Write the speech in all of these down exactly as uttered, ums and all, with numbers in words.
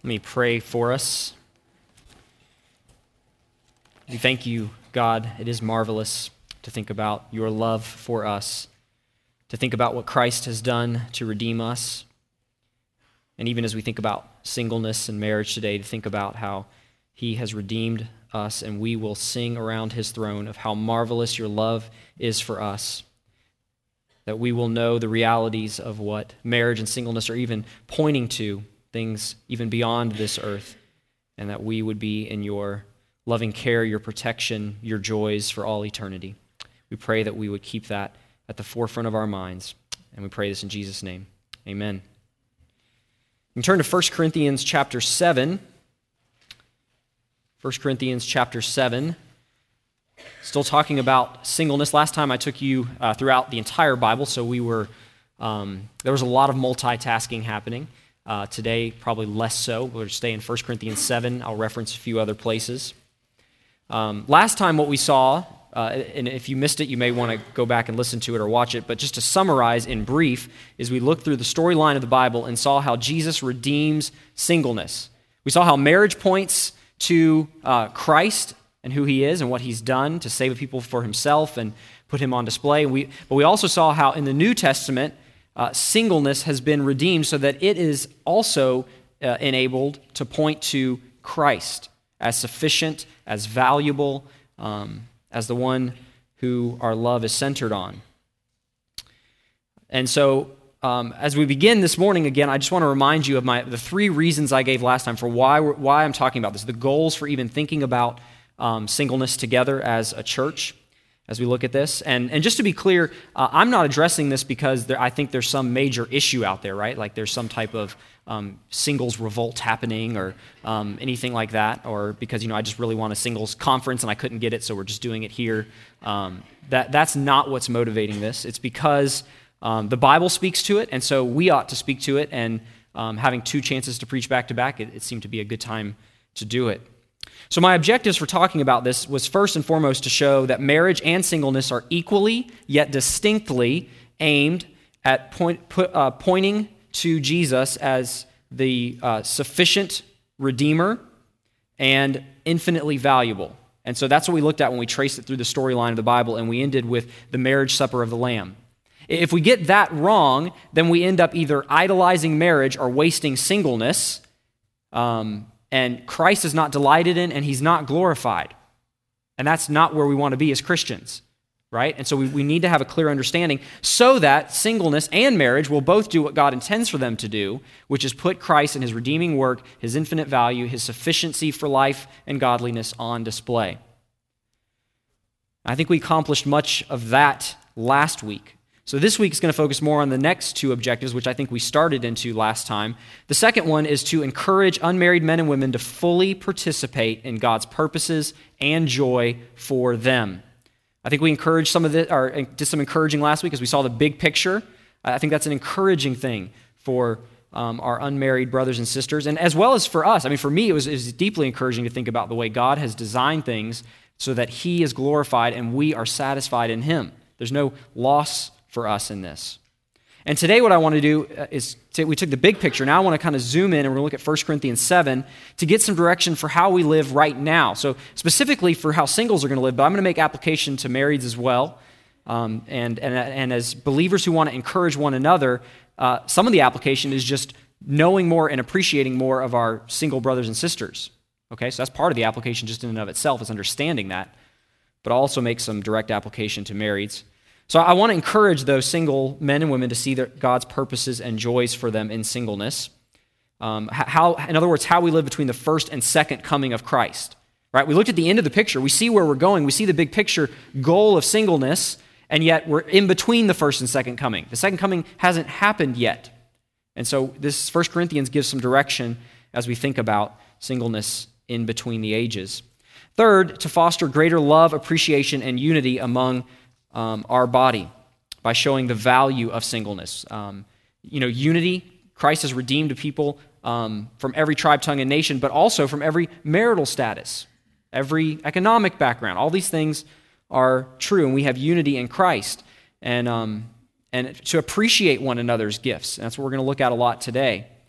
Let me pray for us. We thank you, God. It is marvelous to think about your love for us, to think about what Christ has done to redeem us. And even as we think about singleness and marriage today, to think about how he has redeemed us, and we will sing around his throne of how marvelous your love is for us, that we will know the realities of what marriage and singleness are even pointing to, things even beyond this earth, and that we would be in your loving care, your protection, your joys for all eternity. We pray that we would keep that at the forefront of our minds, and we pray this in Jesus' name. Amen. You can turn to First Corinthians chapter seven. First Corinthians chapter seven. Still talking about singleness. Last time I took you uh, throughout the entire Bible, so we were um, there was a lot of multitasking happening. Uh, today, probably less so. We'll stay in First Corinthians seven. I'll reference a few other places. Um, last time what we saw, uh, and if you missed it, you may want to go back and listen to it or watch it, but just to summarize in brief, is we looked through the storyline of the Bible and saw how Jesus redeems singleness. We saw how marriage points to uh, Christ and who he is and what he's done to save a people for himself and put him on display. We, but we also saw how in the New Testament, Uh, singleness has been redeemed so that it is also uh, enabled to point to Christ as sufficient, as valuable, um, as the one who our love is centered on. And so um, as we begin this morning again, I just want to remind you of my the three reasons I gave last time for why, we're, why I'm talking about this, the goals for even thinking about um, singleness together as a church, as we look at this. And and just to be clear, uh, I'm not addressing this because there, I think there's some major issue out there, right? Like there's some type of um, singles revolt happening or um, anything like that, or because, you know, I just really want a singles conference and I couldn't get it, so we're just doing it here. Um, that That's not what's motivating this. It's because um, the Bible speaks to it, and so we ought to speak to it, and um, having two chances to preach back-to-back, it, it seemed to be a good time to do it. So my objectives for talking about this was first and foremost to show that marriage and singleness are equally yet distinctly aimed at point, put, uh, pointing to Jesus as the uh, sufficient Redeemer and infinitely valuable. And so that's what we looked at when we traced it through the storyline of the Bible, and we ended with the marriage supper of the Lamb. If we get that wrong, then we end up either idolizing marriage or wasting singleness, um, and Christ is not delighted in, and he's not glorified. And that's not where we want to be as Christians, right? And so we, we need to have a clear understanding so that singleness and marriage will both do what God intends for them to do, which is put Christ and his redeeming work, his infinite value, his sufficiency for life and godliness on display. I think we accomplished much of that last week. So this week is going to focus more on the next two objectives, which I think we started into last time. The second one is to encourage unmarried men and women to fully participate in God's purposes and joy for them. I think we encouraged some of it, or did some encouraging last week as we saw the big picture. I think that's an encouraging thing for um, our unmarried brothers and sisters, and as well as for us. I mean, for me, it was, it was deeply encouraging to think about the way God has designed things so that he is glorified and we are satisfied in him. There's no loss for us in this. And today what I want to do is, to, we took the big picture, now I want to kind of zoom in and we're going to look at First Corinthians seven to get some direction for how we live right now. So specifically for how singles are going to live, but I'm going to make application to marrieds as well. Um, and, and, and as believers who want to encourage one another, uh, some of the application is just knowing more and appreciating more of our single brothers and sisters. Okay, so that's part of the application just in and of itself, is understanding that, but I'll also make some direct application to marrieds. So I want to encourage those single men and women to see their, God's purposes and joys for them in singleness. Um, how, in other words, how we live between the first and second coming of Christ. Right? We looked at the end of the picture. We see where we're going. We see the big picture goal of singleness, and yet we're in between the first and second coming. The second coming hasn't happened yet. And so this First Corinthians gives some direction as we think about singleness in between the ages. Third, to foster greater love, appreciation, and unity among Um, our body by showing the value of singleness. Um, you know, unity, Christ has redeemed people um, from every tribe, tongue, and nation, but also from every marital status, every economic background. All these things are true, and we have unity in Christ. And, um, and to appreciate one another's gifts. And that's what we're going to look at a lot today.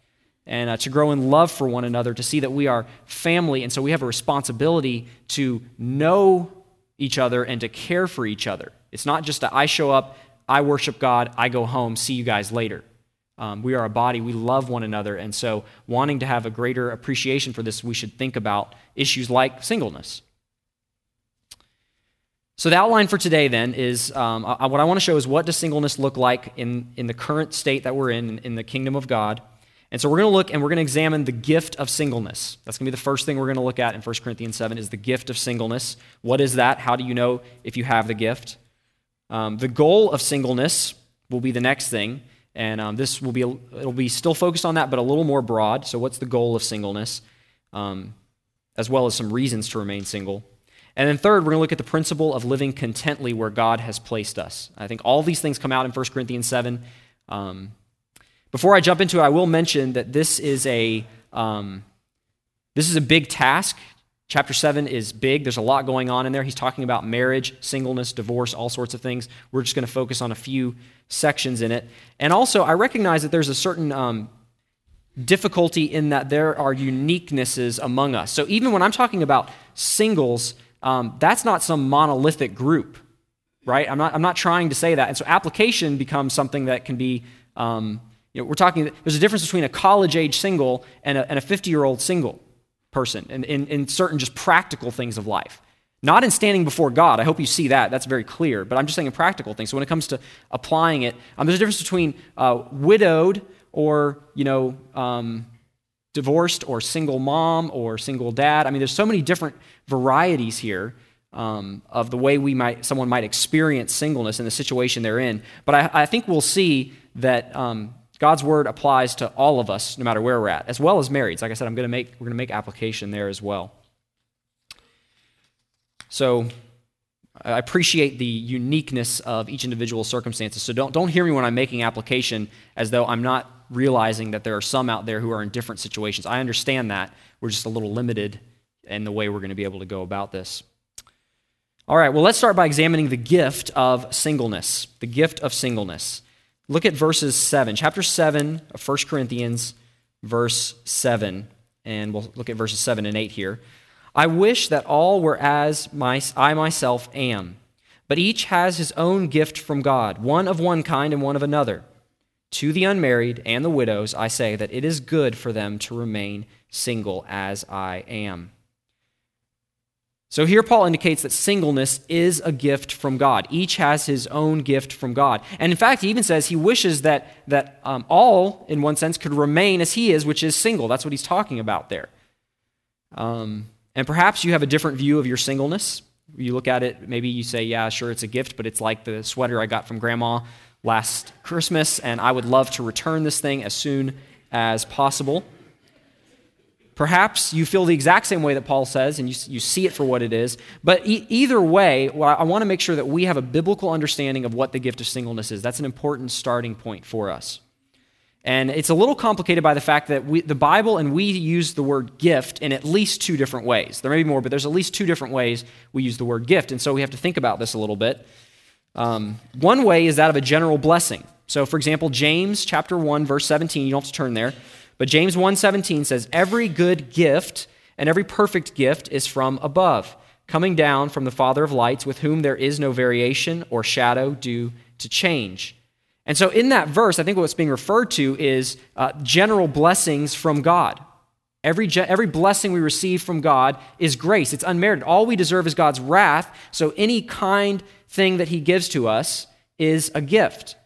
and uh, to grow in love for one another, to see that we are family, and so we have a responsibility to know each other and to care for each other. It's not just that I show up, I worship God, I go home, see you guys later. Um, we are a body, we love one another, and so wanting to have a greater appreciation for this, we should think about issues like singleness. So the outline for today then is, um, I, what I want to show is what does singleness look like in, in the current state that we're in, in the kingdom of God. And so we're going to look and we're going to examine the gift of singleness. That's going to be the first thing we're going to look at in First Corinthians seven is the gift of singleness. What is that? How do you know if you have the gift? Um, the goal of singleness will be the next thing. And um, this will be, a, it'll be still focused on that, but a little more broad. So what's the goal of singleness? Um, as well as some reasons to remain single. And then third, we're going to look at the principle of living contently where God has placed us. I think all these things come out in First Corinthians seven. Um, before I jump into it, I will mention that this is a um, this is a big task. Chapter seven is big. There's a lot going on in there. He's talking about marriage, singleness, divorce, all sorts of things. We're just going to focus on a few sections in it. And also, I recognize that there's a certain um, difficulty in that there are uniquenesses among us. So even when I'm talking about singles, um, that's not some monolithic group, right? I'm not, I'm not trying to say that. And so application becomes something that can be, um, you know, we're talking, there's a difference between a college-age single and a, and a fifty-year-old single person in, in, in certain just practical things of life. Not in standing before God. I hope you see that. That's very clear. But I'm just saying in practical things. So when it comes to applying it, um, there's a difference between uh, widowed or, you know, um, divorced or single mom or single dad. I mean, there's so many different varieties here um, of the way we might, someone might experience singleness in the situation they're in. But I, I think we'll see that um, God's word applies to all of us, no matter where we're at, as well as marrieds. Like I said, I'm going to make we're going to make application there as well. So I appreciate the uniqueness of each individual circumstances. So don't don't hear me when I'm making application as though I'm not realizing that there are some out there who are in different situations. I understand that. We're just a little limited in the way we're going to be able to go about this. All right, well, let's start by examining the gift of singleness. The gift of singleness. Look at verses seven. Chapter seven of First Corinthians, verse seven. And we'll look at verses seven and eight here. I wish that all were as my, I myself am, but each has his own gift from God, one of one kind and one of another. To the unmarried and the widows, I say that it is good for them to remain single as I am. So here Paul indicates that singleness is a gift from God. Each has his own gift from God. And in fact, he even says he wishes that, that um, all, in one sense, could remain as he is, which is single. That's what he's talking about there. Um... And perhaps you have a different view of your singleness. You look at it, maybe you say, yeah, sure, it's a gift, but it's like the sweater I got from Grandma last Christmas, and I would love to return this thing as soon as possible. Perhaps you feel the exact same way that Paul says, and you, you see it for what it is. But e- either way, well, I want to make sure that we have a biblical understanding of what the gift of singleness is. That's an important starting point for us. And it's a little complicated by the fact that we, the Bible and we use the word gift in at least two different ways. There may be more, but there's at least two different ways we use the word gift. And so we have to think about this a little bit. Um, one way is that of a general blessing. So for example, James chapter one, verse seventeen, you don't have to turn there, but James one seventeen says, every good gift and every perfect gift is from above, coming down from the Father of lights, with whom there is no variation or shadow due to change. And so in that verse, I think what's being referred to is uh, general blessings from God. Every, ge- every blessing we receive from God is grace. It's unmerited. All we deserve is God's wrath, so any kind thing that he gives to us is a gift.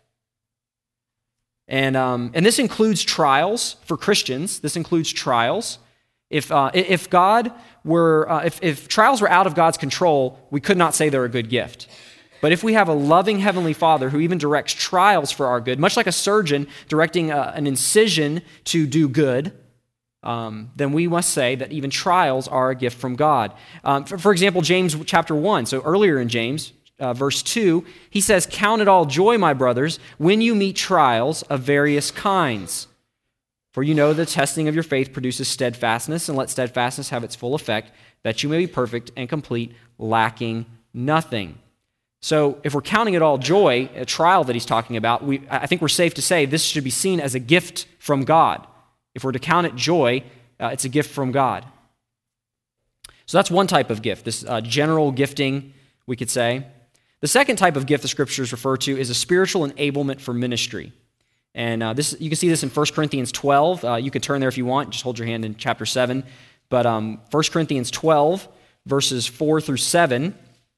And, um, and this includes trials for Christians. This includes trials. If, uh, if God were, uh, if, if trials were out of God's control, we could not say they're a good gift. But if we have a loving Heavenly Father who even directs trials for our good, much like a surgeon directing a, an incision to do good, um, then we must say that even trials are a gift from God. Um, for, for example, James chapter one, so earlier in James, uh, verse two, he says, count it all joy, my brothers, when you meet trials of various kinds. For you know the testing of your faith produces steadfastness, and let steadfastness have its full effect, that you may be perfect and complete, lacking nothing. So if we're counting it all joy, a trial that he's talking about, we, I think we're safe to say this should be seen as a gift from God. If we're to count it joy, uh, it's a gift from God. So that's one type of gift, this uh, general gifting, we could say. The second type of gift the scriptures refer to is a spiritual enablement for ministry. And uh, this you can see this in First Corinthians twelve. Uh, you can turn there if you want. Just hold your hand in chapter seven. But um, First Corinthians twelve, verses four through seven.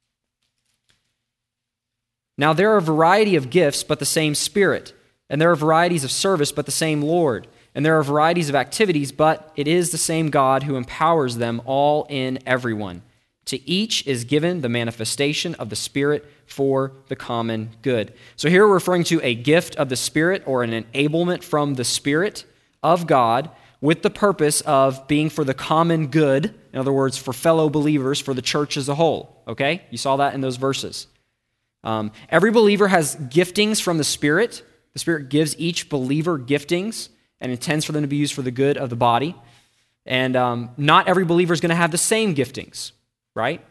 Now there are a variety of gifts, but the same Spirit. And there are varieties of service, but the same Lord. And there are varieties of activities, but it is the same God who empowers them all in everyone. To each is given the manifestation of the Spirit for the common good. So here we're referring to a gift of the Spirit or an enablement from the Spirit of God with the purpose of being for the common good, in other words, for fellow believers, for the church as a whole. Okay? You saw that in those verses. Um, every believer has giftings from the Spirit. The Spirit gives each believer giftings and intends for them to be used for the good of the body. And um, not every believer is going to have the same giftings, right?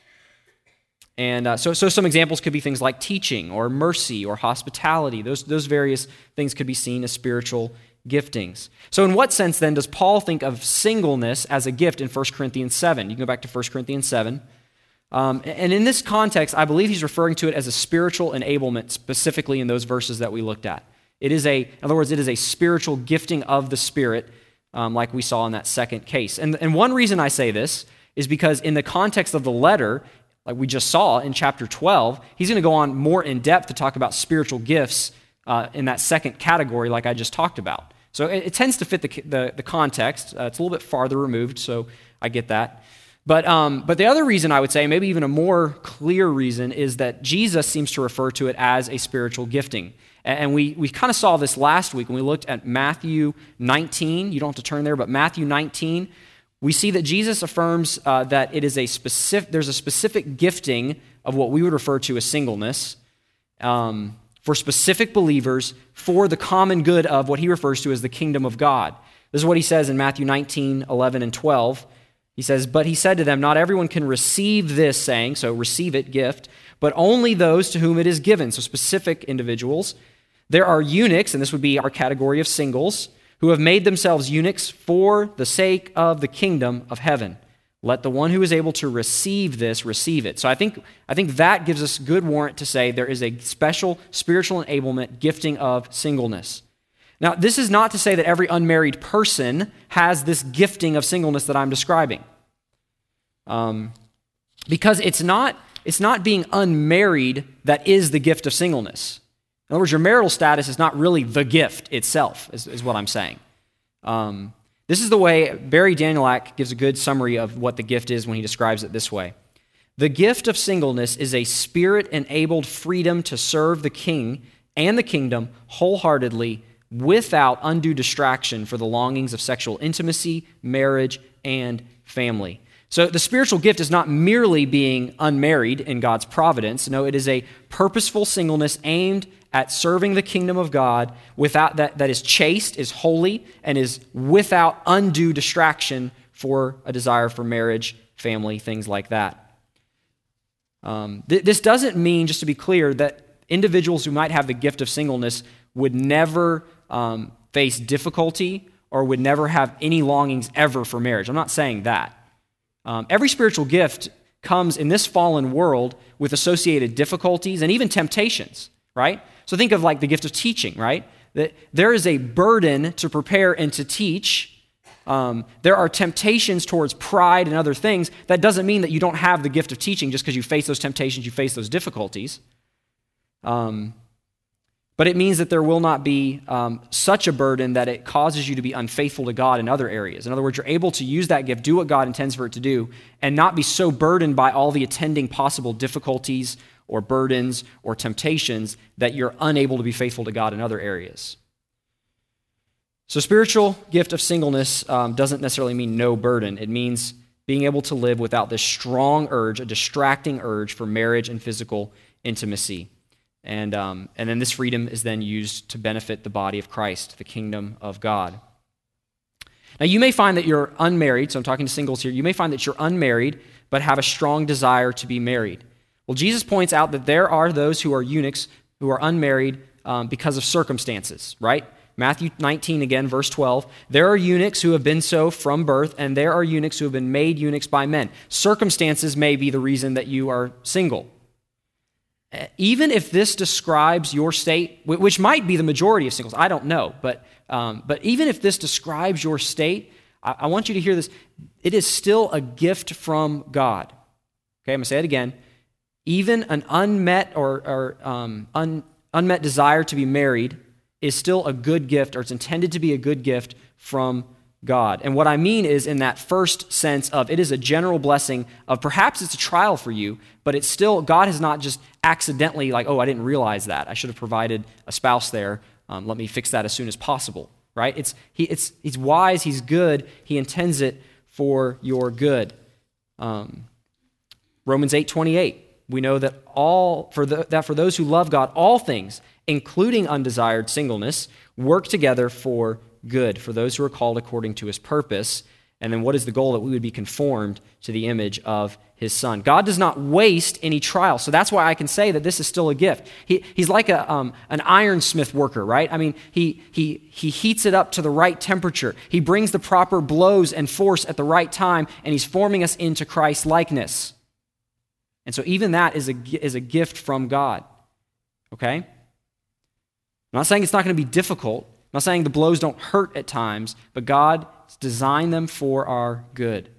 And uh, so, so some examples could be things like teaching or mercy or hospitality. Those, those various things could be seen as spiritual giftings. So in what sense then does Paul think of singleness as a gift in First Corinthians seven? You can go back to First Corinthians seven. Um, and in this context, I believe he's referring to it as a spiritual enablement, specifically in those verses that we looked at. It is a, in other words, it is a spiritual gifting of the Spirit, um, like we saw in that second case. And, and one reason I say this is because in the context of the letter, like we just saw in chapter twelve, he's going to go on more in depth to talk about spiritual gifts uh, in that second category like I just talked about. So it, it tends to fit the, the, the context. Uh, it's a little bit farther removed, so I get that. But um, but the other reason I would say, maybe even a more clear reason, is that Jesus seems to refer to it as a spiritual gifting. And we, we kind of saw this last week when we looked at Matthew nineteen. You don't have to turn there, but Matthew nineteen, we see that Jesus affirms uh, that it is a specific, there's a specific gifting of what we would refer to as singleness um, for specific believers for the common good of what he refers to as the kingdom of God. This is what he says in Matthew nineteen, eleven, and twelve. He says, "But he said to them, not everyone can receive this saying," so receive it, gift, "but only those to whom it is given," so specific individuals. "There are eunuchs," and this would be our category of singles, "who have made themselves eunuchs for the sake of the kingdom of heaven. Let the one who is able to receive this, receive it." So I think, I think that gives us good warrant to say there is a special spiritual enablement gifting of singleness. Now, this is not to say that every unmarried person has this gifting of singleness that I'm describing. Um, because it's not, it's not being unmarried that is the gift of singleness. In other words, your marital status is not really the gift itself, is, is what I'm saying. Um, this is the way Barry Danielak gives a good summary of what the gift is when he describes it this way. "The gift of singleness is a Spirit-enabled freedom to serve the King and the kingdom wholeheartedly without undue distraction for the longings of sexual intimacy, marriage, and family." So the spiritual gift is not merely being unmarried in God's providence. No, it is a purposeful singleness aimed at serving the kingdom of God without that, that is chaste, is holy, and is without undue distraction for a desire for marriage, family, things like that. Um, th- this doesn't mean, just to be clear, that individuals who might have the gift of singleness would never um, face difficulty or would never have any longings ever for marriage. I'm not saying that. Um, every spiritual gift comes in this fallen world with associated difficulties and even temptations, right? So think of like the gift of teaching, right? That there is a burden to prepare and to teach. Um, there are temptations towards pride and other things. That doesn't mean that you don't have the gift of teaching just because you face those temptations, you face those difficulties. Um, but it means that there will not be um, such a burden that it causes you to be unfaithful to God in other areas. In other words, you're able to use that gift, do what God intends for it to do, and not be so burdened by all the attending possible difficulties or burdens or temptations that you're unable to be faithful to God in other areas. So spiritual gift of singleness um, doesn't necessarily mean no burden. It means being able to live without this strong urge, a distracting urge for marriage and physical intimacy. And, um, and then this freedom is then used to benefit the body of Christ, the kingdom of God. Now you may find that you're unmarried, so I'm talking to singles here, you may find that you're unmarried but have a strong desire to be married. Well, Jesus points out that there are those who are eunuchs who are unmarried um, because of circumstances, right? Matthew nineteen again, verse twelve. There are eunuchs who have been so from birth, and there are eunuchs who have been made eunuchs by men. Circumstances may be the reason that you are single. Even if this describes your state, which might be the majority of singles, I don't know, but um, but even if this describes your state, I, I want you to hear this. It is still a gift from God. Okay, I'm going to say it again. Even an unmet or, or um, un, unmet desire to be married is still a good gift, or it's intended to be a good gift from God. And what I mean is in that first sense of it is a general blessing of perhaps it's a trial for you, but it's still, God has not just accidentally like, oh, I didn't realize that. I should have provided a spouse there. Um, let me fix that as soon as possible, right? It's he, it's He's wise, he's good, he intends it for your good. Um, Romans eight twenty-eight, we know that all for the, that for those who love God, all things, including undesired singleness, work together for good, for those who are called according to his purpose. And then what is the goal? That we would be conformed to the image of his Son. God does not waste any trial. So that's why I can say that this is still a gift. He, he's like a, um, an ironsmith worker, right? I mean, he, he, he heats it up to the right temperature. He brings the proper blows and force at the right time, and he's forming us into Christ's likeness. And so even that is a, is a gift from God, okay? I'm not saying it's not going to be difficult. I'm not saying the blows don't hurt at times, but God designed them for our good.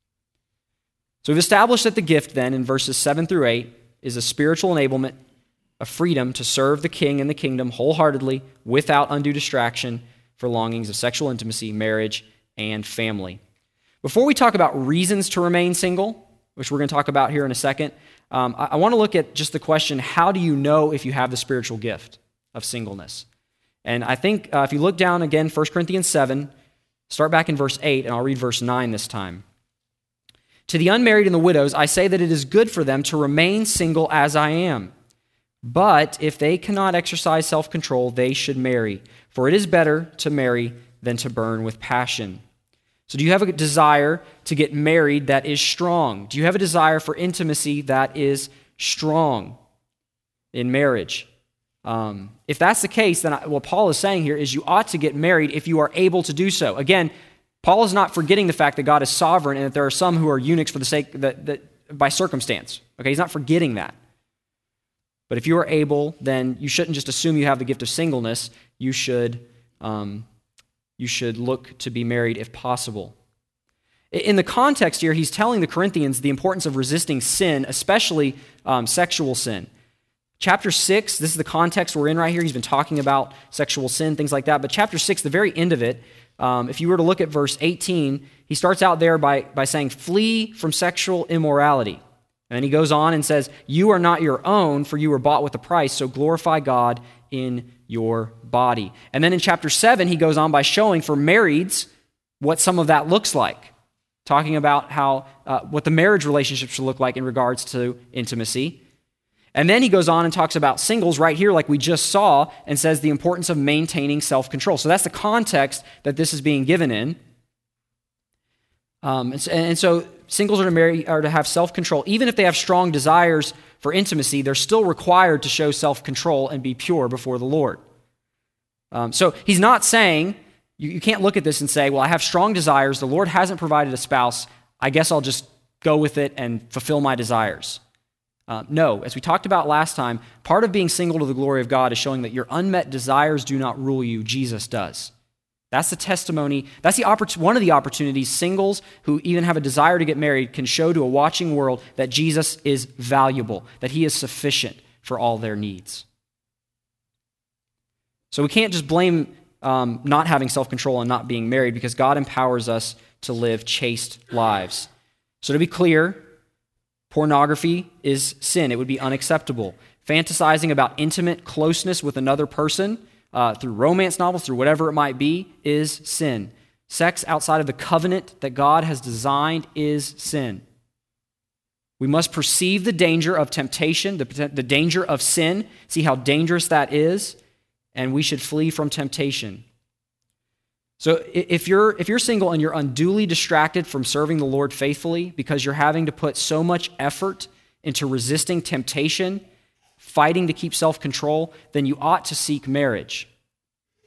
So we've established that the gift then in verses seven through eight is a spiritual enablement, a freedom to serve the king and the kingdom wholeheartedly without undue distraction for longings of sexual intimacy, marriage, and family. Before we talk about reasons to remain single, which we're going to talk about here in a second, um, I, I want to look at just the question, how do you know if you have the spiritual gift of singleness? And I think uh, if you look down again, First Corinthians seven, start back in verse eight, and I'll read verse nine this time. To the unmarried and the widows, I say that it is good for them to remain single as I am. But if they cannot exercise self-control, they should marry. For it is better to marry than to burn with passion. So do you have a desire to get married that is strong? Do you have a desire for intimacy that is strong in marriage? Um, if that's the case, then I, what Paul is saying here is you ought to get married if you are able to do so. Again, Paul is not forgetting the fact that God is sovereign and that there are some who are eunuchs for the sake that, that by circumstance. Okay, he's not forgetting that. But if you are able, then you shouldn't just assume you have the gift of singleness. You should, um, you should look to be married if possible. In the context here, he's telling the Corinthians the importance of resisting sin, especially um, sexual sin. Chapter six, this is the context we're in right here. He's been talking about sexual sin, things like that. But chapter six, the very end of it, um, if you were to look at verse eighteen, he starts out there by, by saying, flee from sexual immorality. And then he goes on and says, you are not your own, for you were bought with a price, so glorify God in your body. And then in chapter seven, he goes on by showing for marrieds what some of that looks like, talking about how uh, what the marriage relationship should look like in regards to intimacy. And then he goes on and talks about singles right here, like we just saw, and says the importance of maintaining self-control. So that's the context that this is being given in. Um, and, and so singles are to marry, are to have self-control. Even if they have strong desires for intimacy, they're still required to show self-control and be pure before the Lord. Um, so he's not saying, you, you can't look at this and say, well, I have strong desires, the Lord hasn't provided a spouse, I guess I'll just go with it and fulfill my desires. Uh, no, as we talked about last time, part of being single to the glory of God is showing that your unmet desires do not rule you, Jesus does. That's the testimony, that's the oppor- one of the opportunities singles who even have a desire to get married can show to a watching world that Jesus is valuable, that he is sufficient for all their needs. So we can't just blame um, not having self-control and not being married, because God empowers us to live chaste lives. So to be clear, pornography is sin. It would be unacceptable. Fantasizing about intimate closeness with another person uh, through romance novels, through whatever it might be, is sin. Sex outside of the covenant that God has designed is sin. We must perceive the danger of temptation, the, the danger of sin, see how dangerous that is, and we should flee from temptation. So if you're if you're single and you're unduly distracted from serving the Lord faithfully because you're having to put so much effort into resisting temptation, fighting to keep self-control, then you ought to seek marriage.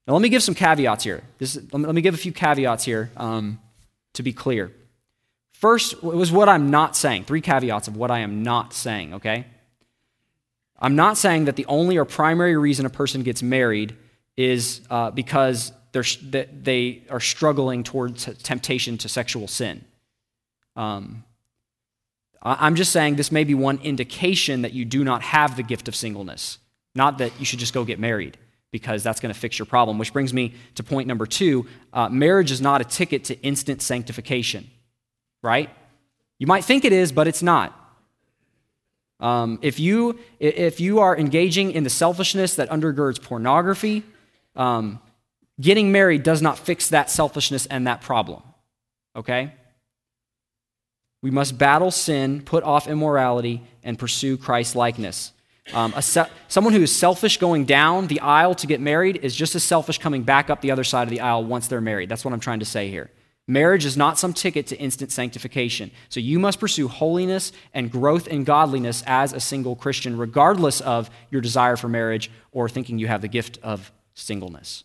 Now, let me give some caveats here. This, let, me, let me give a few caveats here um, to be clear. First was what I'm not saying. Three caveats of what I am not saying, okay? I'm not saying that the only or primary reason a person gets married is uh, because they're, that they are struggling towards temptation to sexual sin. Um, I'm just saying this may be one indication that you do not have the gift of singleness, not that you should just go get married, because that's going to fix your problem. Which brings me to point number two. Uh, marriage is not a ticket to instant sanctification, right? You might think it is, but it's not. Um, if you if you are engaging in the selfishness that undergirds pornography, um, getting married does not fix that selfishness and that problem, okay? We must battle sin, put off immorality, and pursue Christ-likeness. Um, a se- someone who is selfish going down the aisle to get married is just as selfish coming back up the other side of the aisle once they're married. That's what I'm trying to say here. Marriage is not some ticket to instant sanctification. So you must pursue holiness and growth in godliness as a single Christian, regardless of your desire for marriage or thinking you have the gift of singleness.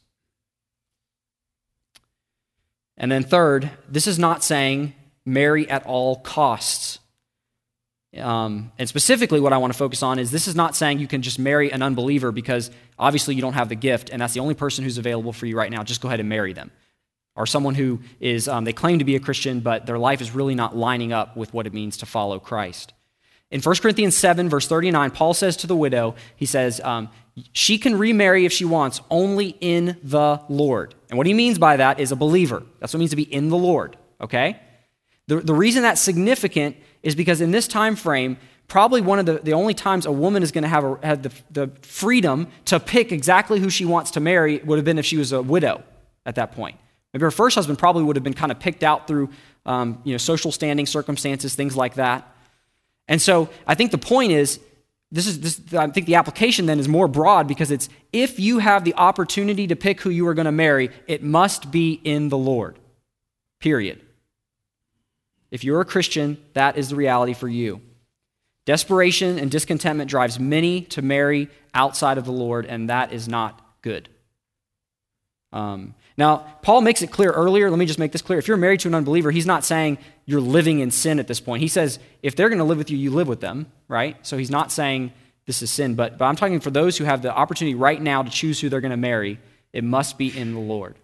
And then third, this is not saying marry at all costs. Um, and specifically what I want to focus on is this is not saying you can just marry an unbeliever because obviously you don't have the gift and that's the only person who's available for you right now. Just go ahead and marry them. Or someone who is, um, they claim to be a Christian, but their life is really not lining up with what it means to follow Christ. In First Corinthians seven, verse thirty-nine, Paul says to the widow, he says, um, she can remarry if she wants, only in the Lord. And what he means by that is a believer. That's what it means to be in the Lord, okay? The, the reason that's significant is because in this time frame, probably one of the, the only times a woman is going to have, a, have the, the freedom to pick exactly who she wants to marry would have been if she was a widow at that point. Maybe her first husband probably would have been kind of picked out through um, you know, social standing, circumstances, things like that. And so I think the point is, this is this, I think the application then is more broad because it's if you have the opportunity to pick who you are going to marry, it must be in the Lord, period. If you're a Christian, that is the reality for you. Desperation and discontentment drives many to marry outside of the Lord, and that is not good. Um, now, Paul makes it clear earlier. Let me just make this clear. If you're married to an unbeliever, he's not saying you're living in sin at this point. He says if they're going to live with you, you live with them, right? So he's not saying this is sin, but, but I'm talking for those who have the opportunity right now to choose who they're going to marry, it must be in the Lord.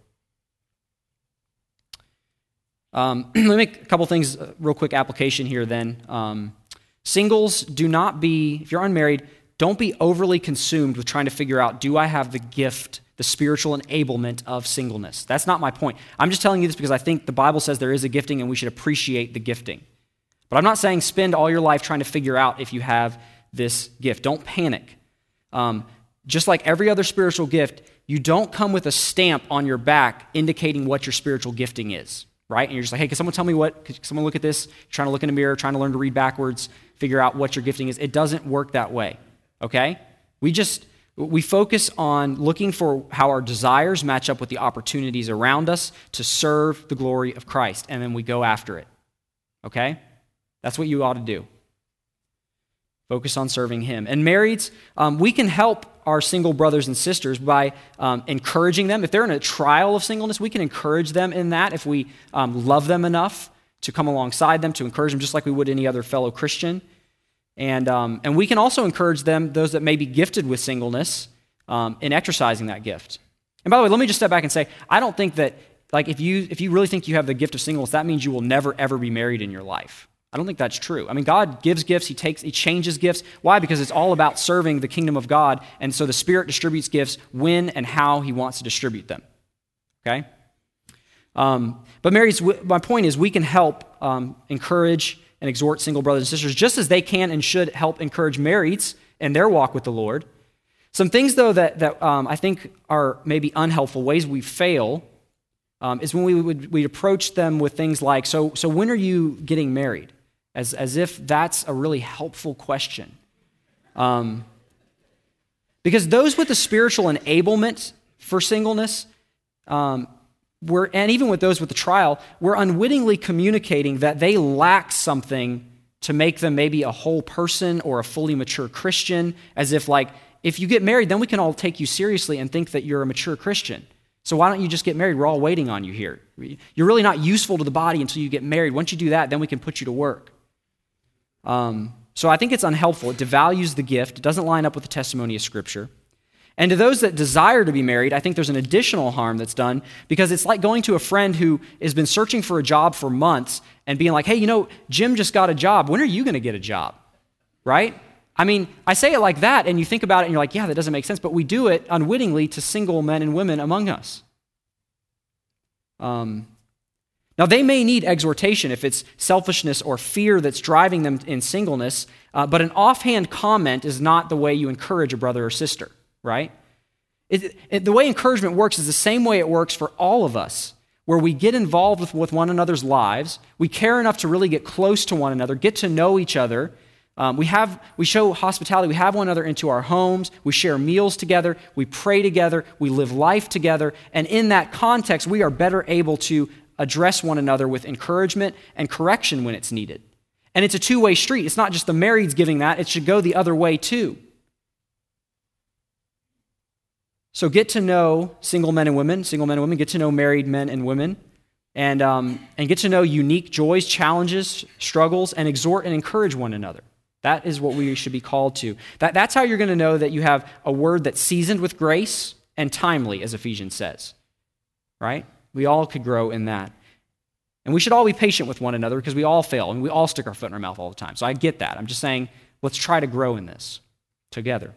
Um, let me make a couple things, uh, real quick application here then. Um, singles, do not be, if you're unmarried, don't be overly consumed with trying to figure out, do I have the gift, the spiritual enablement of singleness? That's not my point. I'm just telling you this because I think the Bible says there is a gifting and we should appreciate the gifting. But I'm not saying spend all your life trying to figure out if you have this gift. Don't panic. Um, just like every other spiritual gift, you don't come with a stamp on your back indicating what your spiritual gifting is. Right? And you're just like, hey, can someone tell me what? Can someone look at this? You're trying to look in a mirror, trying to learn to read backwards, figure out what your gifting is. It doesn't work that way, okay? We just, we focus on looking for how our desires match up with the opportunities around us to serve the glory of Christ, and then we go after it, okay? That's what you ought to do. Focus on serving Him. And marrieds, um, we can help our single brothers and sisters by um, encouraging them. If they're in a trial of singleness, we can encourage them in that if we um, love them enough to come alongside them, to encourage them just like we would any other fellow Christian. And, um, and we can also encourage them, those that may be gifted with singleness, um, in exercising that gift. And by the way, let me just step back and say, I don't think that, like, if you if you really think you have the gift of singleness, that means you will never, ever be married in your life. I don't think that's true. I mean, God gives gifts, He takes, He changes gifts. Why? Because it's all about serving the kingdom of God, and so the Spirit distributes gifts when and how He wants to distribute them. Okay? Um, but Mary's, my point is we can help um, encourage and exhort single brothers and sisters just as they can and should help encourage marrieds in their walk with the Lord. Some things, though, that, that um, I think are maybe unhelpful, ways we fail, um, is when we would we approach them with things like, so, so when are you getting married? As, as if that's a really helpful question. Um, because those with the spiritual enablement for singleness, um, we're, and even with those with the trial, we're unwittingly communicating that they lack something to make them maybe a whole person or a fully mature Christian, as if like, if you get married, then we can all take you seriously and think that you're a mature Christian. So why don't you just get married? We're all waiting on you here. You're really not useful to the body until you get married. Once you do that, then we can put you to work. Um, so I think it's unhelpful. It devalues the gift. It doesn't line up with the testimony of Scripture. And to those that desire to be married, I think there's an additional harm that's done, because it's like going to a friend who has been searching for a job for months and being like, hey, you know, Jim just got a job. When are you going to get a job? Right? I mean, I say it like that, and you think about it, and you're like, yeah, that doesn't make sense, but we do it unwittingly to single men and women among us. Um, now, they may need exhortation if it's selfishness or fear that's driving them in singleness, uh, but an offhand comment is not the way you encourage a brother or sister, right? It, it, the way encouragement works is the same way it works for all of us, where we get involved with, with one another's lives, we care enough to really get close to one another, get to know each other. Um, we have we show hospitality. We have one another into our homes. We share meals together. We pray together. We live life together. And in that context, we are better able to address one another with encouragement and correction when it's needed. And it's a two-way street. It's not just the marrieds giving that. It should go the other way too. So get to know single men and women. Single men and women. Get to know married men and women. And, um, and get to know unique joys, challenges, struggles, and exhort and encourage one another. That is what we should be called to. That, that's how you're going to know that you have a word that's seasoned with grace and timely, as Ephesians says. Right? We all could grow in that. And we should all be patient with one another, because we all fail, and we all stick our foot in our mouth all the time. So I get that. I'm just saying, let's try to grow in this together.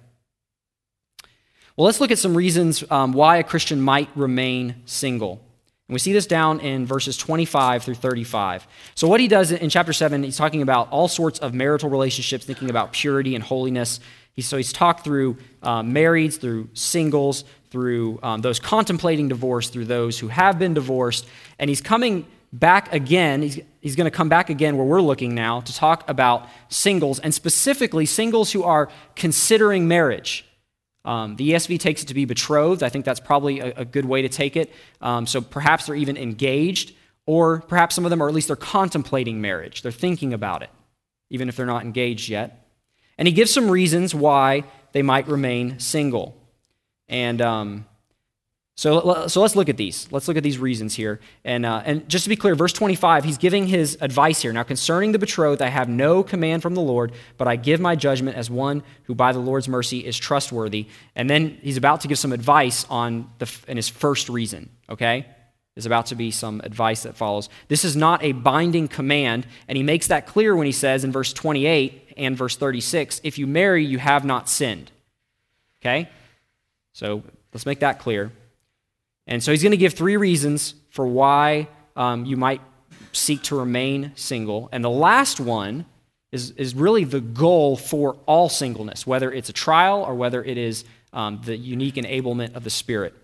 Well, let's look at some reasons um, why a Christian might remain single. And we see this down in verses twenty-five through thirty-five. So what he does in chapter seven, he's talking about all sorts of marital relationships, thinking about purity and holiness. He, so he's talked through uh, marrieds, through singles, through um, those contemplating divorce, through those who have been divorced. And he's coming back again. He's, he's going to come back again where we're looking now to talk about singles, and specifically singles who are considering marriage. Um, the E S V takes it to be betrothed. I think that's probably a, a good way to take it. Um, so perhaps they're even engaged, or perhaps some of them are, at least they're contemplating marriage. They're thinking about it, even if they're not engaged yet. And he gives some reasons why they might remain single. And um, so, so let's look at these. Let's look at these reasons here. And, uh, and just to be clear, verse twenty-five, he's giving his advice here. Now, concerning the betrothed, I have no command from the Lord, but I give my judgment as one who by the Lord's mercy is trustworthy. And then he's about to give some advice on the in his first reason, okay? There's about to be some advice that follows. This is not a binding command, and he makes that clear when he says in verse twenty-eight and verse thirty-six, if you marry, you have not sinned, okay? So let's make that clear. And so he's going to give three reasons for why um, you might seek to remain single. And the last one is, is really the goal for all singleness, whether it's a trial or whether it is um, the unique enablement of the Spirit.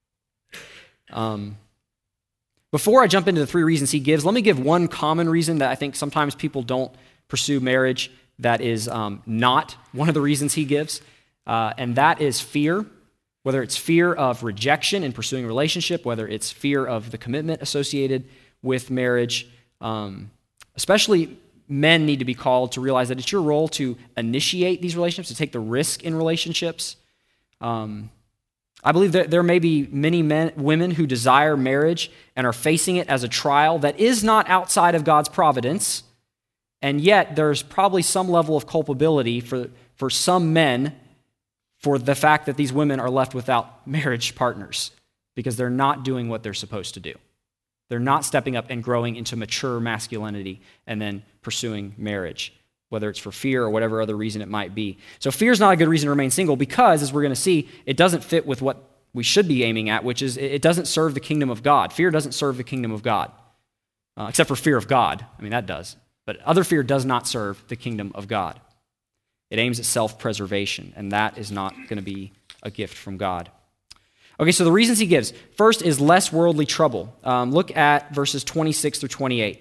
Um, before I jump into the three reasons he gives, let me give one common reason that I think sometimes people don't pursue marriage that is um, not one of the reasons he gives, uh, and that is fear. Whether it's fear of rejection in pursuing a relationship, whether it's fear of the commitment associated with marriage. Um, especially men need to be called to realize that it's your role to initiate these relationships, to take the risk in relationships. Um, I believe that there may be many men, women who desire marriage and are facing it as a trial that is not outside of God's providence, and yet there's probably some level of culpability for, for some men for the fact that these women are left without marriage partners because they're not doing what they're supposed to do. They're not stepping up and growing into mature masculinity and then pursuing marriage, whether it's for fear or whatever other reason it might be. So fear is not a good reason to remain single because, as we're going to see, it doesn't fit with what we should be aiming at, which is it doesn't serve the kingdom of God. Fear doesn't serve the kingdom of God, uh, except for fear of God. I mean, that does. But other fear does not serve the kingdom of God. It aims at self-preservation, and that is not going to be a gift from God. Okay, so the reasons he gives. First is less worldly trouble. Um, look at verses twenty-six through twenty-eight.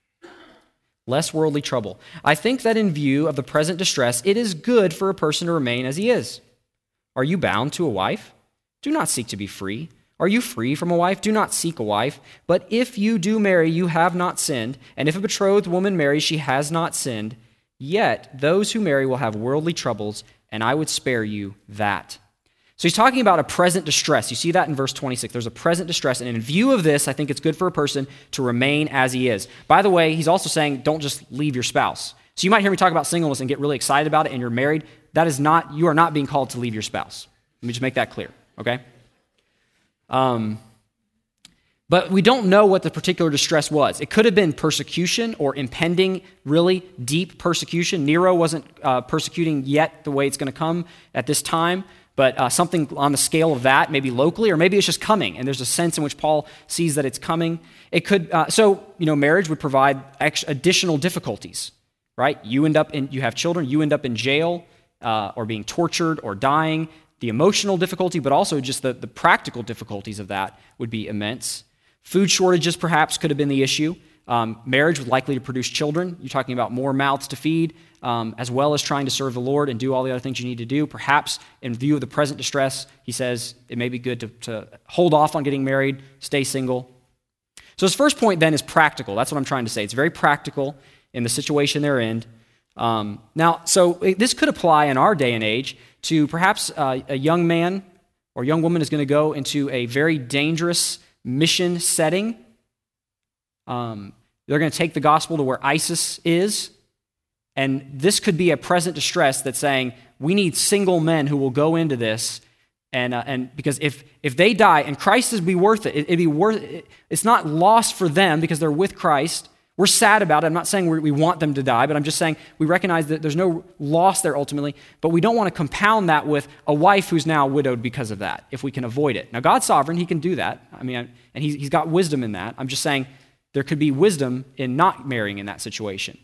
Less worldly trouble. I think that in view of the present distress, it is good for a person to remain as he is. Are you bound to a wife? Do not seek to be free. Are you free from a wife? Do not seek a wife. But if you do marry, you have not sinned. And if a betrothed woman marries, she has not sinned. Yet those who marry will have worldly troubles, and I would spare you that. So he's talking about a present distress. You see that in verse twenty-six. There's a present distress. And in view of this, I think it's good for a person to remain as he is. By the way, he's also saying don't just leave your spouse. So you might hear me talk about singleness and get really excited about it, and you're married. That is not, you are not being called to leave your spouse. Let me just make that clear, okay? Um, but we don't know what the particular distress was. It could have been persecution or impending, really deep persecution. Nero wasn't uh, persecuting yet the way it's going to come at this time. But uh, something on the scale of that, maybe locally, or maybe it's just coming, and there's a sense in which Paul sees that it's coming. It could, uh, so, you know, marriage would provide ex- additional difficulties, right? You end up in, you have children, you end up in jail, uh, or being tortured, or dying. The emotional difficulty, but also just the, the practical difficulties of that would be immense. Food shortages, perhaps, could have been the issue. Um, marriage was likely to produce children. You're talking about more mouths to feed, um, as well as trying to serve the Lord and do all the other things you need to do. Perhaps, in view of the present distress, he says it may be good to, to hold off on getting married, stay single. So his first point then is practical. That's what I'm trying to say. It's very practical in the situation they're in. Um, now, so it, this could apply in our day and age to perhaps uh, a young man or young woman is going to go into a very dangerous mission setting. Um, they're going to take the gospel to where ISIS is, and this could be a present distress that's saying, we need single men who will go into this, and uh, and because if if they die, and Christ is be worth it, it it'd be worth it. It's not lost for them because they're with Christ. We're sad about it. I'm not saying we we want them to die, but I'm just saying we recognize that there's no loss there ultimately, but we don't want to compound that with a wife who's now widowed because of that, if we can avoid it. Now, God's sovereign. He can do that. I mean, and he's, he's got wisdom in that. I'm just saying there could be wisdom in not marrying in that situation.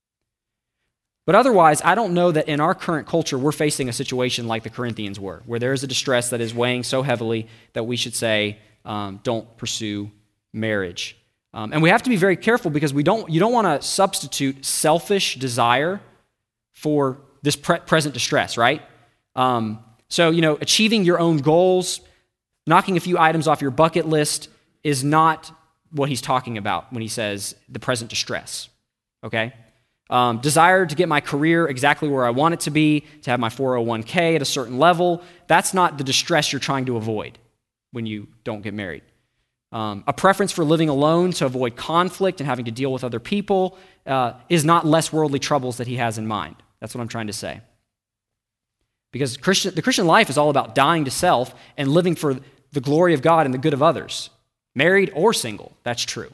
But otherwise, I don't know that in our current culture we're facing a situation like the Corinthians were, where there is a distress that is weighing so heavily that we should say, um, don't pursue marriage. Um, and we have to be very careful because we don't. you don't want to substitute selfish desire for this pre- present distress, right? Um, so, you know, achieving your own goals, knocking a few items off your bucket list is not what he's talking about when he says the present distress, okay? Um, desire to get my career exactly where I want it to be, to have my four oh one k at a certain level, that's not the distress you're trying to avoid when you don't get married. Um, a preference for living alone to avoid conflict and having to deal with other people uh, is not less worldly troubles that he has in mind. That's what I'm trying to say. Because Christian, the Christian life is all about dying to self and living for the glory of God and the good of others, married or single. That's true.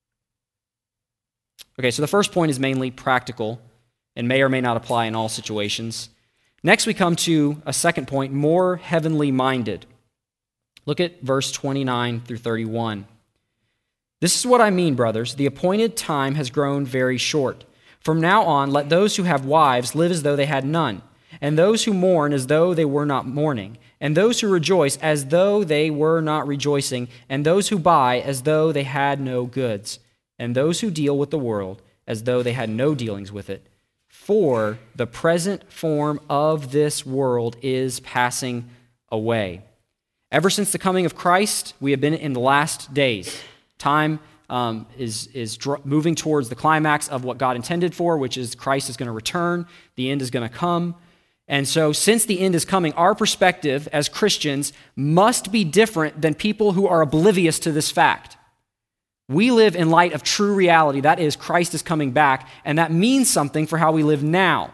Okay, so the first point is mainly practical and may or may not apply in all situations. Next, we come to a second point, more heavenly minded. Look at verse twenty-nine through thirty-one. This is what I mean, brothers. The appointed time has grown very short. From now on, let those who have wives live as though they had none, and those who mourn as though they were not mourning, and those who rejoice as though they were not rejoicing, and those who buy as though they had no goods, and those who deal with the world as though they had no dealings with it. For the present form of this world is passing away. Ever since the coming of Christ, we have been in the last days. Time um, is, is dr- moving towards the climax of what God intended for, which is Christ is going to return, the end is going to come. And so since the end is coming, our perspective as Christians must be different than people who are oblivious to this fact. We live in light of true reality. That is, Christ is coming back, and that means something for how we live now.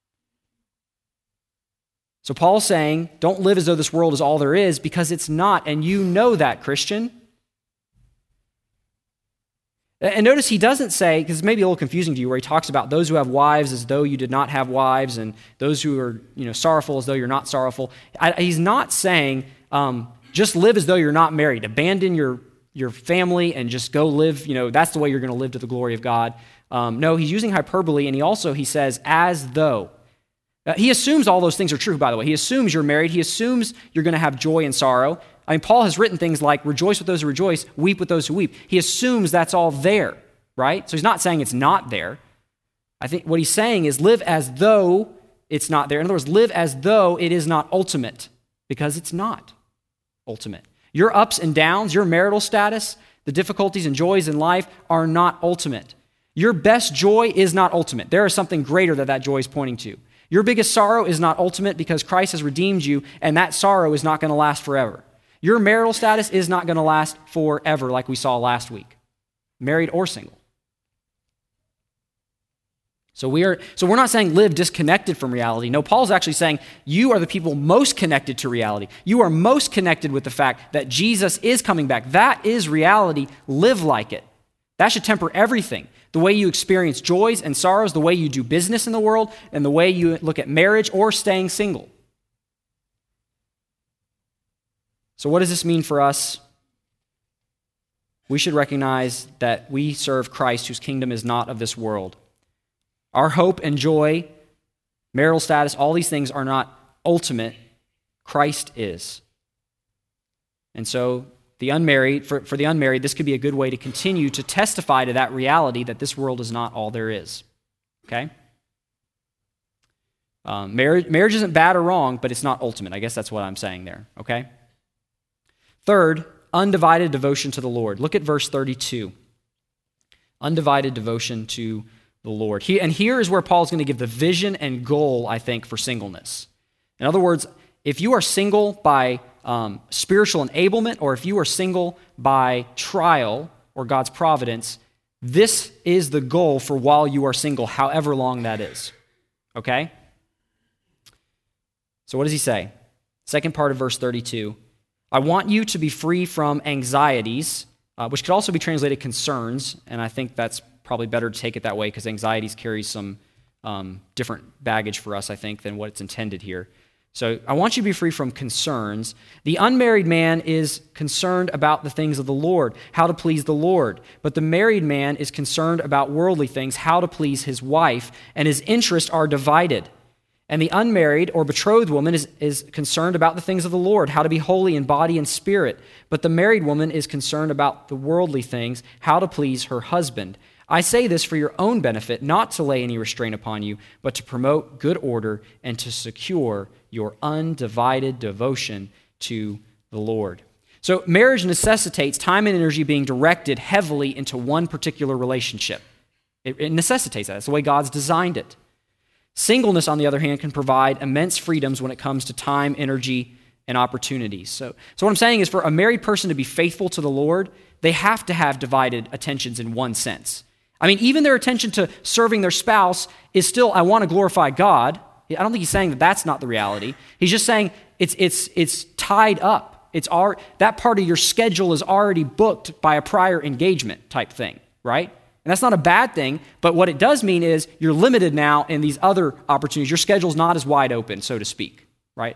So Paul's saying, don't live as though this world is all there is, because it's not, and you know that, Christian. And notice he doesn't say, because it may be a little confusing to you, where he talks about those who have wives as though you did not have wives, and those who are, you know, sorrowful as though you're not sorrowful. I, he's not saying, um, just live as though you're not married. Abandon your, your family and just go live, you know, that's the way you're going to live to the glory of God. Um, no, he's using hyperbole, and he also, he says, as though. Uh, he assumes all those things are true, by the way. He assumes you're married. He assumes you're going to have joy and sorrow. I mean, Paul has written things like, rejoice with those who rejoice, weep with those who weep. He assumes that's all there, right? So he's not saying it's not there. I think what he's saying is live as though it's not there. In other words, live as though it is not ultimate, because it's not ultimate. Your ups and downs, your marital status, the difficulties and joys in life are not ultimate. Your best joy is not ultimate. There is something greater that that joy is pointing to. Your biggest sorrow is not ultimate because Christ has redeemed you, and that sorrow is not going to last forever. Your marital status is not going to last forever like we saw last week, married or single. So we are so we're not saying live disconnected from reality. No, Paul's actually saying you are the people most connected to reality. You are most connected with the fact that Jesus is coming back. That is reality. Live like it. That should temper everything. The way you experience joys and sorrows, the way you do business in the world, and the way you look at marriage or staying single. So what does this mean for us? We should recognize that we serve Christ, whose kingdom is not of this world. Our hope and joy, marital status, all these things are not ultimate. Christ is. And so the unmarried, for, for the unmarried, this could be a good way to continue to testify to that reality that this world is not all there is. Okay? Um, marriage, marriage isn't bad or wrong, but it's not ultimate. I guess that's what I'm saying there. Okay? Third, undivided devotion to the Lord. Look at verse thirty-two. Undivided devotion to the Lord. He, and here is where Paul's going to give the vision and goal, I think, for singleness. In other words, if you are single by um, spiritual enablement, or if you are single by trial or God's providence, this is the goal for while you are single, however long that is. Okay? So what does he say? Second part of verse thirty-two. I want you to be free from anxieties, uh, which could also be translated concerns, and I think that's probably better to take it that way because anxieties carry some um, different baggage for us, I think, than what it's intended here. So I want you to be free from concerns. The unmarried man is concerned about the things of the Lord, how to please the Lord. But the married man is concerned about worldly things, how to please his wife, and his interests are divided. And the unmarried or betrothed woman is, is concerned about the things of the Lord, how to be holy in body and spirit. But the married woman is concerned about the worldly things, how to please her husband. I say this for your own benefit, not to lay any restraint upon you, but to promote good order and to secure your undivided devotion to the Lord. So marriage necessitates time and energy being directed heavily into one particular relationship. It, it necessitates that. That's the way God's designed it. Singleness, on the other hand, can provide immense freedoms when it comes to time, energy, and opportunities. So, so what I'm saying is for a married person to be faithful to the Lord, they have to have divided attentions in one sense. I mean, even their attention to serving their spouse is still, I want to glorify God. I don't think he's saying that that's not the reality. He's just saying it's it's it's tied up. It's our, that part of your schedule is already booked by a prior engagement type thing, right? And that's not a bad thing, but what it does mean is you're limited now in these other opportunities. Your schedule's not as wide open, so to speak, right?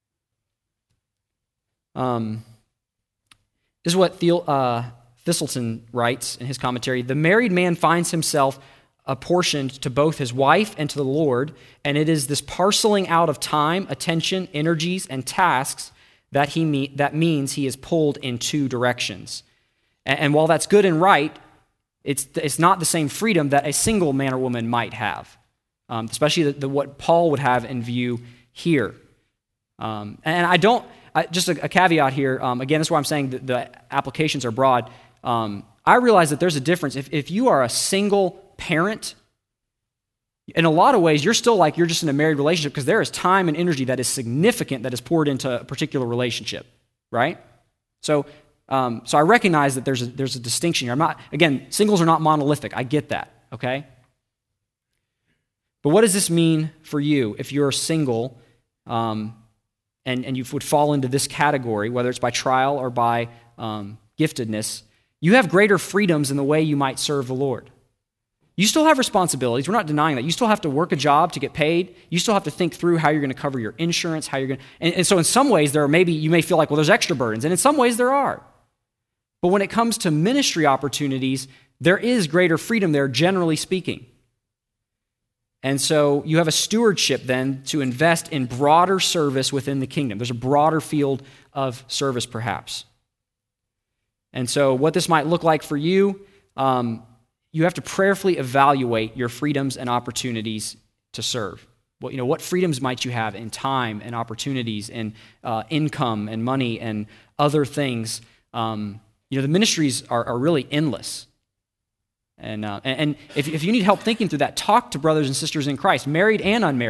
Um, this is what Theo, uh, Thistleton writes in his commentary. The married man finds himself apportioned to both his wife and to the Lord, and it is this parceling out of time, attention, energies, and tasks that he me- that means he is pulled in two directions. And, and while that's good and right, it's it's not the same freedom that a single man or woman might have, um, especially the, the, what Paul would have in view here. Um, and I don't, I, just a, a caveat here, um, again, that's why I'm saying that the applications are broad. Um, I realize that there's a difference. If, if you are a single parent, in a lot of ways, you're still like you're just in a married relationship because there is time and energy that is significant that is poured into a particular relationship, right? So, um, so I recognize that there's a, there's a distinction here. I'm not, again, singles are not monolithic. I get that, okay? But what does this mean for you if you're single um, and, and you would fall into this category, whether it's by trial or by um, giftedness? You have greater freedoms in the way you might serve the Lord. You still have responsibilities. We're not denying that. You still have to work a job to get paid. You still have to think through how you're going to cover your insurance, how you're going to, and, and so in some ways there are maybe, you may feel like, well, there's extra burdens, and in some ways there are. But when it comes to ministry opportunities, there is greater freedom there, generally speaking. And so you have a stewardship then to invest in broader service within the kingdom. There's a broader field of service perhaps. And so what this might look like for you, um, you have to prayerfully evaluate your freedoms and opportunities to serve. Well, you know, what freedoms might you have in time and opportunities and uh, income and money and other things? Um, you know, the ministries are, are really endless. And uh, and if, if you need help thinking through that, talk to brothers and sisters in Christ, married and unmarried.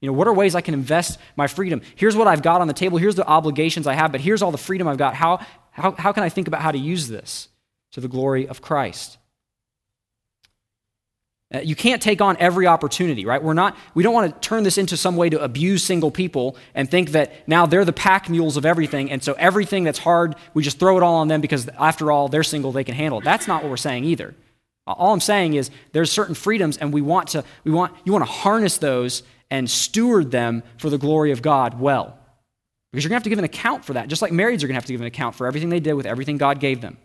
You know, what are ways I can invest my freedom? Here's what I've got on the table. Here's the obligations I have, but here's all the freedom I've got. How, how, how can I think about how to use this to the glory of Christ? Uh, you can't take on every opportunity, right? We're not, we don't want to turn this into some way to abuse single people and think that now they're the pack mules of everything, and so everything that's hard, we just throw it all on them because after all, they're single, they can handle it. That's not what we're saying either. All I'm saying is there's certain freedoms, and we want to, we want, you want to harness those and steward them for the glory of God well. Because you're going to have to give an account for that, just like marrieds are going to have to give an account for everything they did with everything God gave them.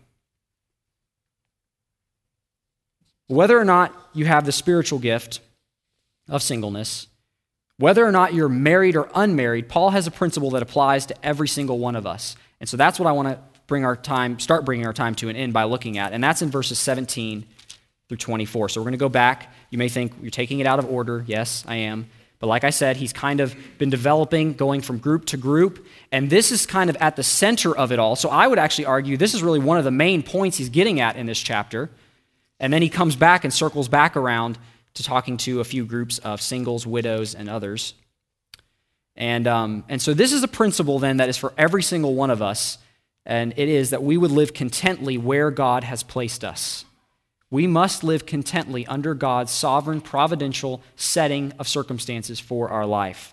Whether or not you have the spiritual gift of singleness, whether or not you're married or unmarried, Paul has a principle that applies to every single one of us. And so that's what I want to bring our time, start bringing our time to an end by looking at. And that's in verses seventeen through twenty-four. So we're going to go back. You may think you're taking it out of order. Yes, I am. But like I said, he's kind of been developing, going from group to group. And this is kind of at the center of it all. So I would actually argue this is really one of the main points he's getting at in this chapter. And then he comes back and circles back around to talking to a few groups of singles, widows, and others. And, um, and so this is a principle then that is for every single one of us, and it is that we would live contently where God has placed us. We must live contently under God's sovereign, providential setting of circumstances for our life.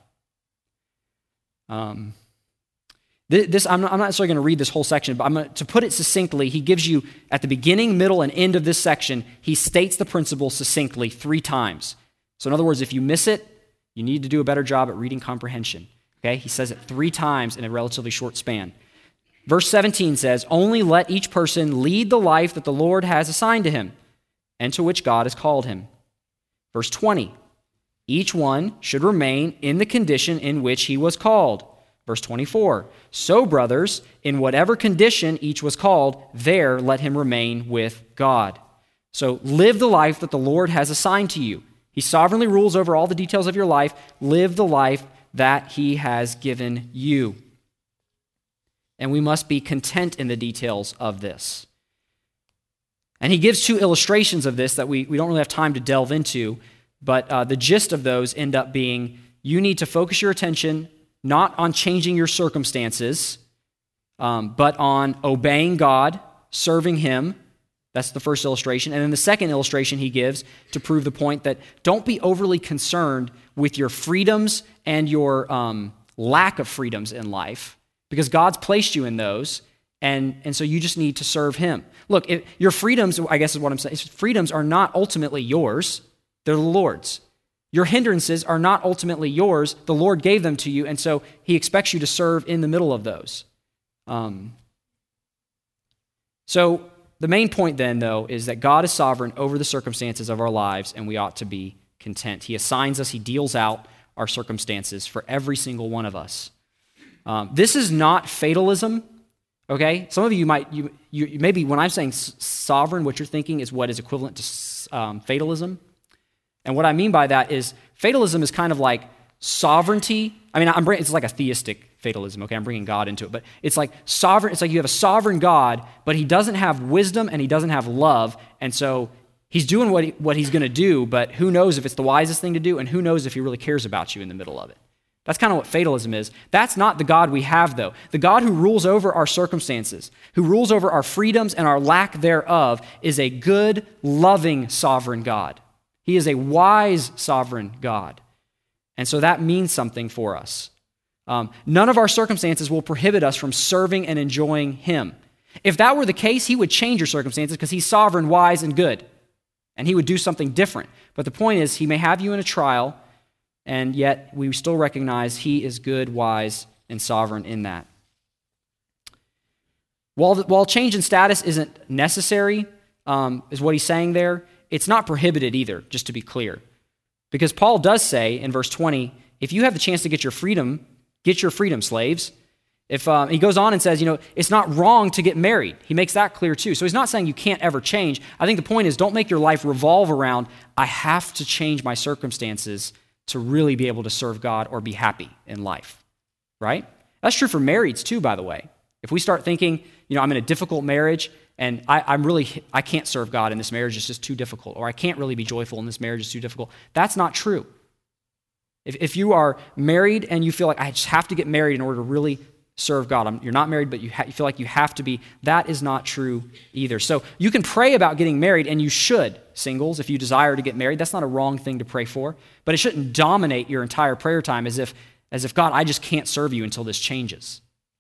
Um, This, I'm not, I'm not necessarily going to read this whole section, but I'm going to, to put it succinctly, he gives you, at the beginning, middle, and end of this section, he states the principle succinctly three times. So in other words, if you miss it, you need to do a better job at reading comprehension. Okay? He says it three times in a relatively short span. Verse seventeen says, "Only let each person lead the life that the Lord has assigned to him, and to which God has called him." Verse twenty, "Each one should remain in the condition in which he was called." Verse twenty-four, "So, brothers, in whatever condition each was called, there let him remain with God." So live the life that the Lord has assigned to you. He sovereignly rules over all the details of your life. Live the life that he has given you. And we must be content in the details of this. And he gives two illustrations of this that we, we don't really have time to delve into, but uh, the gist of those end up being you need to focus your attention not on changing your circumstances, um, but on obeying God, serving him. That's the first illustration. And then the second illustration he gives to prove the point that don't be overly concerned with your freedoms and your um, lack of freedoms in life, because God's placed you in those, and, and so you just need to serve him. Look, if your freedoms, I guess is what I'm saying, freedoms are not ultimately yours, they're the Lord's. Your hindrances are not ultimately yours. The Lord gave them to you, and so he expects you to serve in the middle of those. Um, so the main point then, though, is that God is sovereign over the circumstances of our lives, and we ought to be content. He assigns us, he deals out our circumstances for every single one of us. Um, this is not fatalism, okay? Some of you might, you, you maybe when I'm saying sovereign, what you're thinking is what is equivalent to um, fatalism. And what I mean by that is fatalism is kind of like sovereignty. I mean, I'm bringing, it's like a theistic fatalism, okay? I'm bringing God into it. But it's like sovereign, it's like you have a sovereign God, but he doesn't have wisdom and he doesn't have love. And so he's doing what, he, what he's going to do, but who knows if it's the wisest thing to do, and who knows if he really cares about you in the middle of it. That's kind of what fatalism is. That's not the God we have, though. The God who rules over our circumstances, who rules over our freedoms and our lack thereof, is a good, loving, sovereign God. He is a wise, sovereign God. And so that means something for us. Um, none of our circumstances will prohibit us from serving and enjoying him. If that were the case, he would change your circumstances because he's sovereign, wise, and good. And he would do something different. But the point is, he may have you in a trial, and yet we still recognize he is good, wise, and sovereign in that. While, the, while change in status isn't necessary, um, is what he's saying there, it's not prohibited either, just to be clear. Because Paul does say in verse twenty, if you have the chance to get your freedom, get your freedom, slaves. If um, he goes on and says, you know, it's not wrong to get married. He makes that clear too. So he's not saying you can't ever change. I think the point is, don't make your life revolve around, I have to change my circumstances to really be able to serve God or be happy in life, right? That's true for marrieds too, by the way. If we start thinking, you know, I'm in a difficult marriage and I, I'm really, I can't serve God in this marriage, it's just too difficult, or I can't really be joyful in this marriage, it's too difficult. That's not true. If, if you are married and you feel like, I just have to get married in order to really serve God, I'm, you're not married, but you, ha- you feel like you have to be, that is not true either. So you can pray about getting married, and you should, singles, if you desire to get married. That's not a wrong thing to pray for, but it shouldn't dominate your entire prayer time as if, as if God, I just can't serve you until this changes.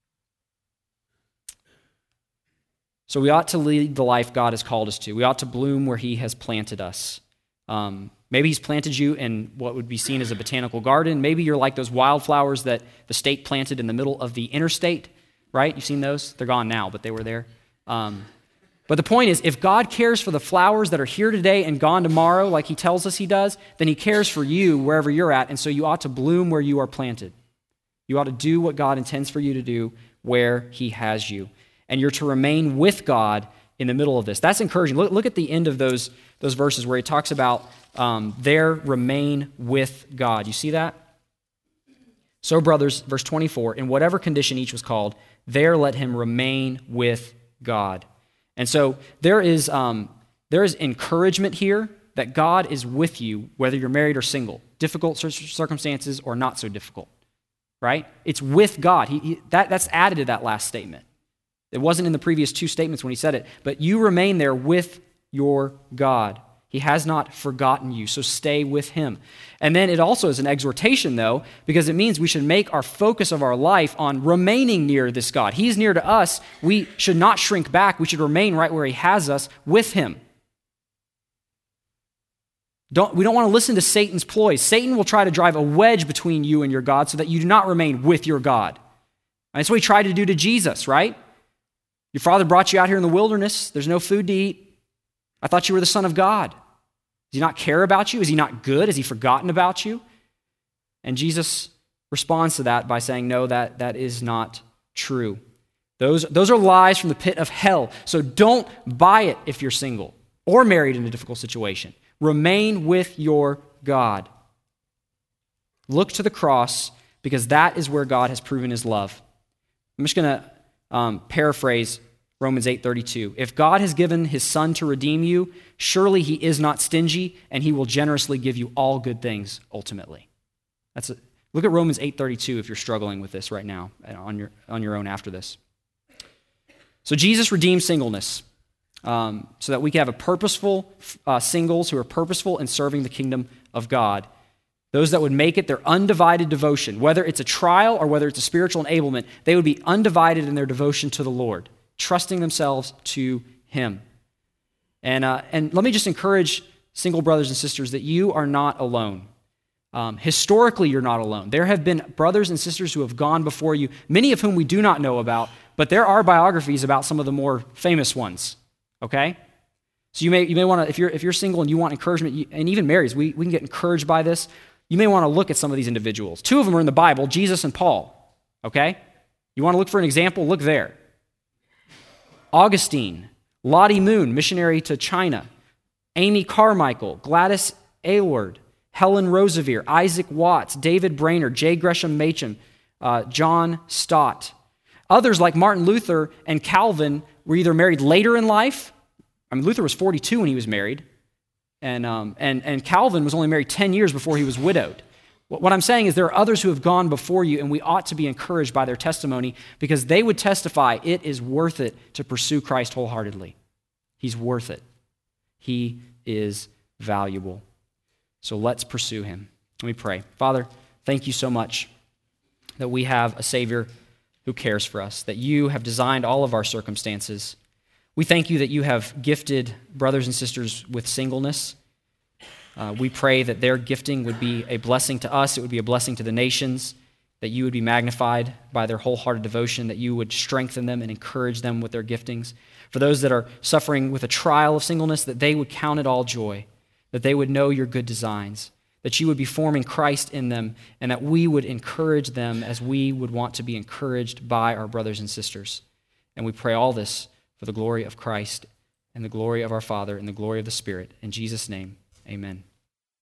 So we ought to lead the life God has called us to. We ought to bloom where he has planted us. Um, maybe he's planted you in what would be seen as a botanical garden. Maybe you're like those wildflowers that the state planted in the middle of the interstate, right? You've seen those? They're gone now, but they were there. Um, but the point is, if God cares for the flowers that are here today and gone tomorrow, like he tells us he does, then he cares for you wherever you're at, and so you ought to bloom where you are planted. You ought to do what God intends for you to do where he has you. And you're to remain with God in the middle of this. That's encouraging. Look, look at the end of those, those verses where he talks about um, there remain with God. You see that? So, brothers, verse twenty-four, in whatever condition each was called, there let him remain with God. And so there is, um, there is encouragement here that God is with you, whether you're married or single, difficult circumstances or not so difficult, right? It's with God. He, he, that, that's added to that last statement. It wasn't in the previous two statements when he said it, but you remain there with your God. He has not forgotten you, so stay with him. And then it also is an exhortation, though, because it means we should make our focus of our life on remaining near this God. He's near to us. We should not shrink back. We should remain right where he has us with him. Don't, we don't want to listen to Satan's ploys. Satan will try to drive a wedge between you and your God so that you do not remain with your God. And that's what he tried to do to Jesus, right? Your father brought you out here in the wilderness. There's no food to eat. I thought you were the Son of God. Does he not care about you? Is he not good? Has he forgotten about you? And Jesus responds to that by saying, no, that, that is not true. Those, those are lies from the pit of hell. So don't buy it if you're single or married in a difficult situation. Remain with your God. Look to the cross because that is where God has proven his love. I'm just going to um, paraphrase Romans eight thirty-two. If God has given his Son to redeem you, surely he is not stingy, and he will generously give you all good things ultimately. That's a, look at Romans eight thirty-two if you're struggling with this right now on your, on your own after this. So Jesus redeemed singleness um, so that we can have a purposeful uh, singles who are purposeful in serving the kingdom of God. Those that would make it their undivided devotion, whether it's a trial or whether it's a spiritual enablement, they would be undivided in their devotion to the Lord, trusting themselves to him. And, uh, and let me just encourage single brothers and sisters that you are not alone. Um, historically, you're not alone. There have been brothers and sisters who have gone before you, many of whom we do not know about, but there are biographies about some of the more famous ones, okay? So you may you may want to, if you're if you're single and you want encouragement, you, and even marrieds, we, we can get encouraged by this. You may want to look at some of these individuals. Two of them are in the Bible, Jesus and Paul, okay? You want to look for an example? Look there. Augustine, Lottie Moon, missionary to China, Amy Carmichael, Gladys Aylward, Helen Roseveare, Isaac Watts, David Brainerd, J. Gresham Machen, uh, John Stott. Others like Martin Luther and Calvin were either married later in life. I mean, Luther was forty-two when he was married, and, um, and, and Calvin was only married ten years before he was widowed. What I'm saying is there are others who have gone before you, and we ought to be encouraged by their testimony because they would testify it is worth it to pursue Christ wholeheartedly. He's worth it. He is valuable. So let's pursue him. Let me pray. Father, thank you so much that we have a Savior who cares for us, that you have designed all of our circumstances. We thank you that you have gifted brothers and sisters with singleness. Uh, we pray that their gifting would be a blessing to us, it would be a blessing to the nations, that you would be magnified by their wholehearted devotion, that you would strengthen them and encourage them with their giftings. For those that are suffering with a trial of singleness, that they would count it all joy, that they would know your good designs, that you would be forming Christ in them, and that we would encourage them as we would want to be encouraged by our brothers and sisters. And we pray all this for the glory of Christ and the glory of our Father and the glory of the Spirit. In Jesus' name, amen.